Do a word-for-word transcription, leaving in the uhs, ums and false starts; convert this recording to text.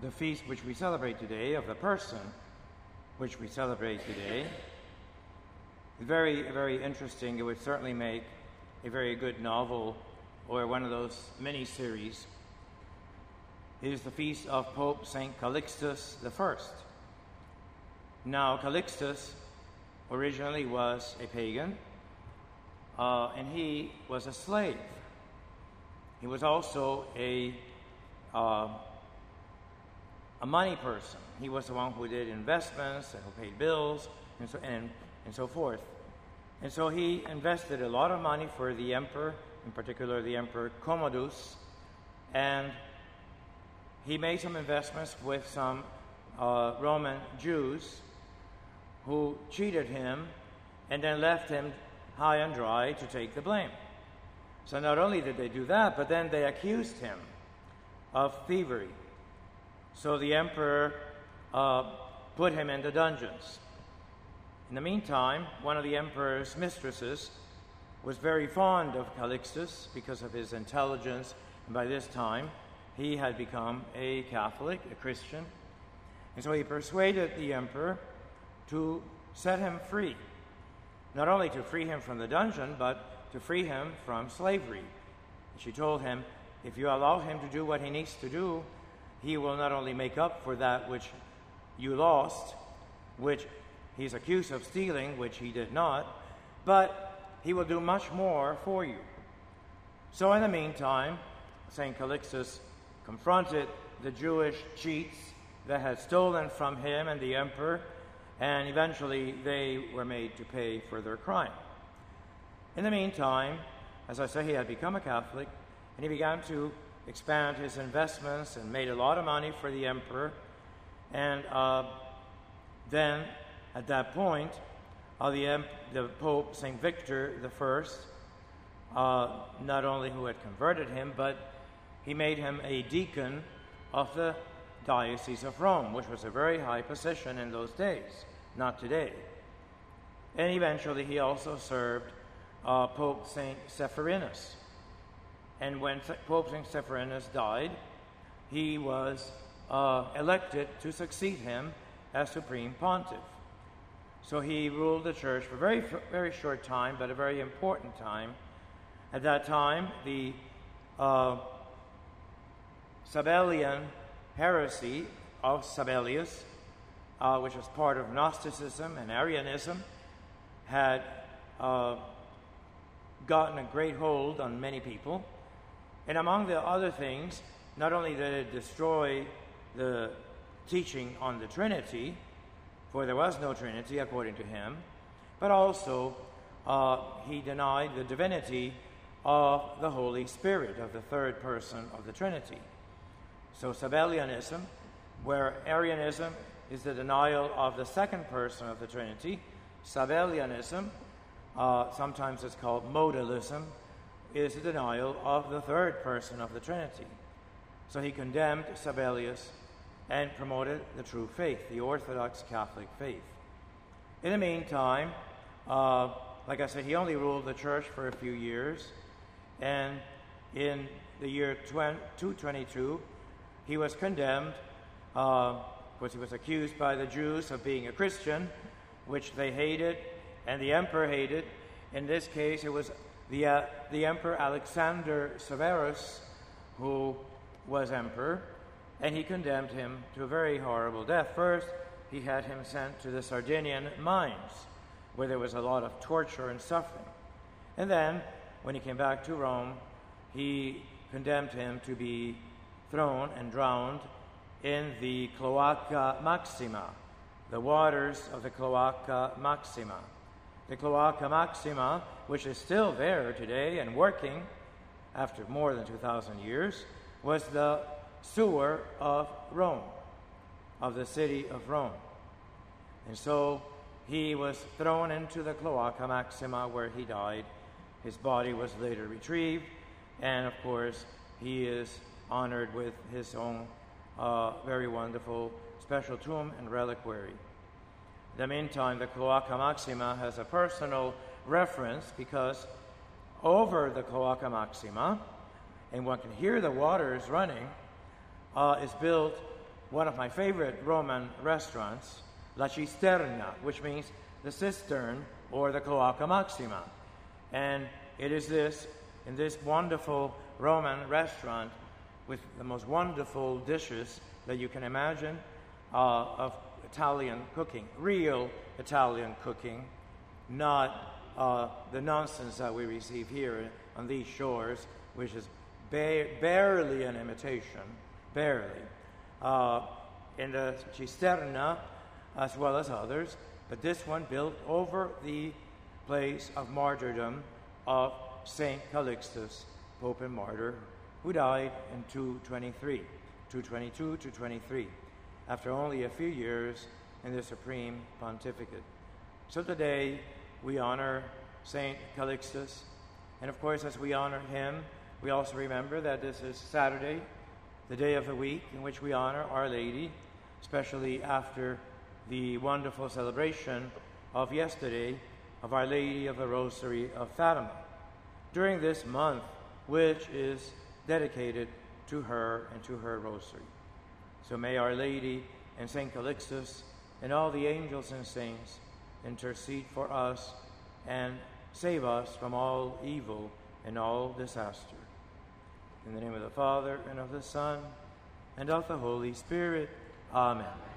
the feast which we celebrate today, of the person which we celebrate today, is very, very interesting. It would certainly make a very good novel or one of those mini-series. It is the feast of Pope Saint Calixtus the First. Now, Calixtus originally was a pagan, uh, and he was a slave. He was also a uh, a money person. He was the one who did investments and who paid bills and so, and, and so forth. And so he invested a lot of money for the emperor, in particular the Emperor Commodus, and he made some investments with some uh, Roman Jews who cheated him and then left him high and dry to take the blame. So not only did they do that, but then they accused him of thievery. So the emperor uh, put him into dungeons. In the meantime, one of the emperor's mistresses was very fond of Calixtus because of his intelligence, and by this time he had become a Catholic, a Christian. And so he persuaded the emperor to set him free, not only to free him from the dungeon, but to free him from slavery. She told him, if you allow him to do what he needs to do, he will not only make up for that which you lost, which he's accused of stealing, which he did not, but he will do much more for you. So in the meantime, Saint Calixtus confronted the Jewish cheats that had stolen from him and the emperor, and eventually they were made to pay for their crime. In the meantime, as I say, he had become a Catholic, and he began to expand his investments and made a lot of money for the emperor. And uh, then, at that point, uh, the, em- the Pope, Saint Victor the First, uh, not only who had converted him, but he made him a deacon of the Diocese of Rome, which was a very high position in those days, not today. And eventually he also served uh, Pope Saint Sepharinus. And when Pope Saint Sepharinus died, he was uh, elected to succeed him as Supreme Pontiff. So he ruled the church for a very, very short time, but a very important time. At that time, the uh, Sabellian heresy of Sabellius, uh, which was part of Gnosticism and Arianism, had uh, gotten a great hold on many people. And among the other things, not only did it destroy the teaching on the Trinity, for there was no Trinity according to him, but also uh, he denied the divinity of the Holy Spirit, of the third person of the Trinity. So Sabellianism, where Arianism is the denial of the second person of the Trinity, Sabellianism, uh, sometimes it's called modalism, is the denial of the third person of the Trinity. So he condemned Sabellius and promoted the true faith, the Orthodox Catholic faith. In the meantime, uh, like I said, he only ruled the church for a few years, and in the year two twenty-two, he was condemned. Uh, of course, he was accused by the Jews of being a Christian, which they hated, and the emperor hated. In this case, it was the, uh, the Emperor Alexander Severus who was emperor, and he condemned him to a very horrible death. First, he had him sent to the Sardinian mines, where there was a lot of torture and suffering. And then, when he came back to Rome, he condemned him to be thrown and drowned in the Cloaca Maxima, the waters of the Cloaca Maxima. The Cloaca Maxima, which is still there today and working after more than two thousand years, was the sewer of Rome, of the city of Rome. And so he was thrown into the Cloaca Maxima, where he died. His body was later retrieved, and of course he is honored with his own uh, very wonderful special tomb and reliquary. In the meantime, the Cloaca Maxima has a personal reference, because over the Cloaca Maxima, and one can hear the waters running, uh, is built one of my favorite Roman restaurants, La Cisterna, which means the cistern or the Cloaca Maxima. And it is this, in this wonderful Roman restaurant with the most wonderful dishes that you can imagine uh, of Italian cooking, real Italian cooking, not uh, the nonsense that we receive here on these shores, which is ba- barely an imitation, barely. Uh, in the Cisterna, as well as others, but this one built over the place of martyrdom of Saint Calixtus, Pope and Martyr, who died in two twenty-three, two twenty-two to twenty-three, after only a few years in the Supreme Pontificate. So today we honor Saint Calixtus, and of course as we honor him, we also remember that this is Saturday, the day of the week in which we honor Our Lady, especially after the wonderful celebration of yesterday of Our Lady of the Rosary of Fatima, during this month, which is dedicated to her and to her rosary. So may Our Lady and Saint Calixtus and all the angels and saints intercede for us and save us from all evil and all disaster. In the name of the Father, and of the Son, and of the Holy Spirit. Amen.